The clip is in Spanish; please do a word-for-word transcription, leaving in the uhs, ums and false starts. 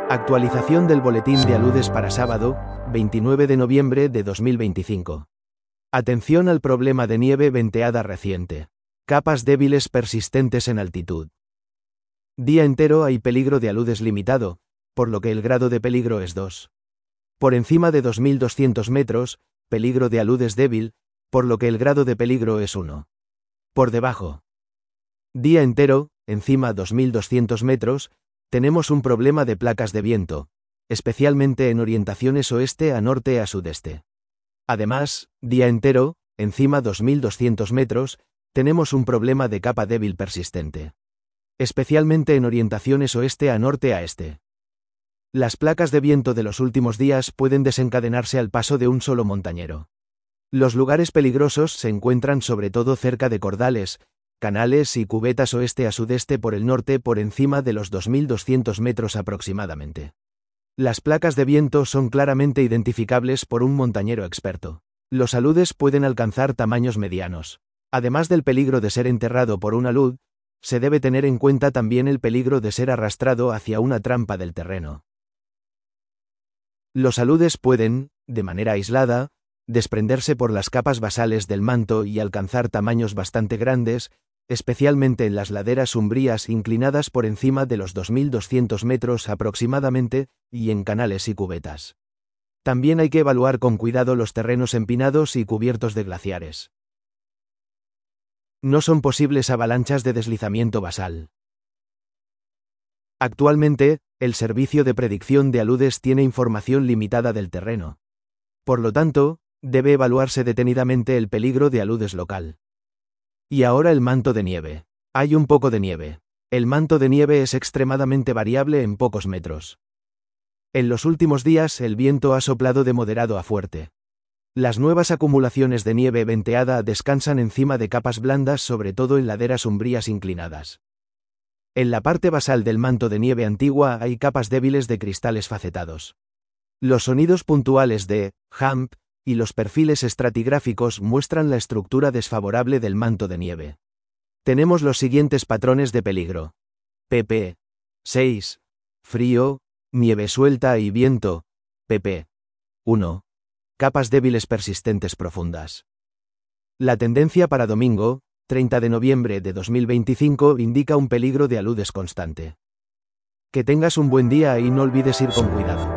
Actualización del boletín de aludes para sábado, veintinueve de noviembre de dos mil veinticinco. Atención al problema de nieve venteada reciente. Capas débiles persistentes en altitud. Día entero hay peligro de aludes limitado, por lo que el grado de peligro es dos. Por encima de dos mil doscientos metros, peligro de aludes débil, por lo que el grado de peligro es uno. Por debajo. Día entero, encima dos mil doscientos metros, tenemos un problema de placas de viento, especialmente en orientaciones oeste a norte a sudeste. Además, día entero, encima dos mil doscientos metros, tenemos un problema de capa débil persistente, especialmente en orientaciones oeste a norte a este. Las placas de viento de los últimos días pueden desencadenarse al paso de un solo montañero. Los lugares peligrosos se encuentran sobre todo cerca de cordales, canales y cubetas oeste a sudeste por el norte por encima de los dos mil doscientos metros aproximadamente. Las placas de viento son claramente identificables por un montañero experto. Los aludes pueden alcanzar tamaños medianos. Además del peligro de ser enterrado por un alud, se debe tener en cuenta también el peligro de ser arrastrado hacia una trampa del terreno. Los aludes pueden, de manera aislada, desprenderse por las capas basales del manto y alcanzar tamaños bastante grandes, especialmente en las laderas umbrías inclinadas por encima de los dos mil doscientos metros aproximadamente, y en canales y cubetas. También hay que evaluar con cuidado los terrenos empinados y cubiertos de glaciares. No son posibles avalanchas de deslizamiento basal. Actualmente, el Servicio de Predicción de Aludes tiene información limitada del terreno. Por lo tanto, debe evaluarse detenidamente el peligro de aludes local. Y ahora el manto de nieve. Hay un poco de nieve. El manto de nieve es extremadamente variable en pocos metros. En los últimos días el viento ha soplado de moderado a fuerte. Las nuevas acumulaciones de nieve venteada descansan encima de capas blandas, sobre todo en laderas umbrías inclinadas. En la parte basal del manto de nieve antigua hay capas débiles de cristales facetados. Los sonidos puntuales de hump y los perfiles estratigráficos muestran la estructura desfavorable del manto de nieve. Tenemos los siguientes patrones de peligro. pp seis. Frío, nieve suelta y viento. pp uno. Capas débiles persistentes profundas. La tendencia para domingo, treinta de noviembre de dos mil veinticinco, indica un peligro de aludes constante. Que tengas un buen día y no olvides ir con cuidado.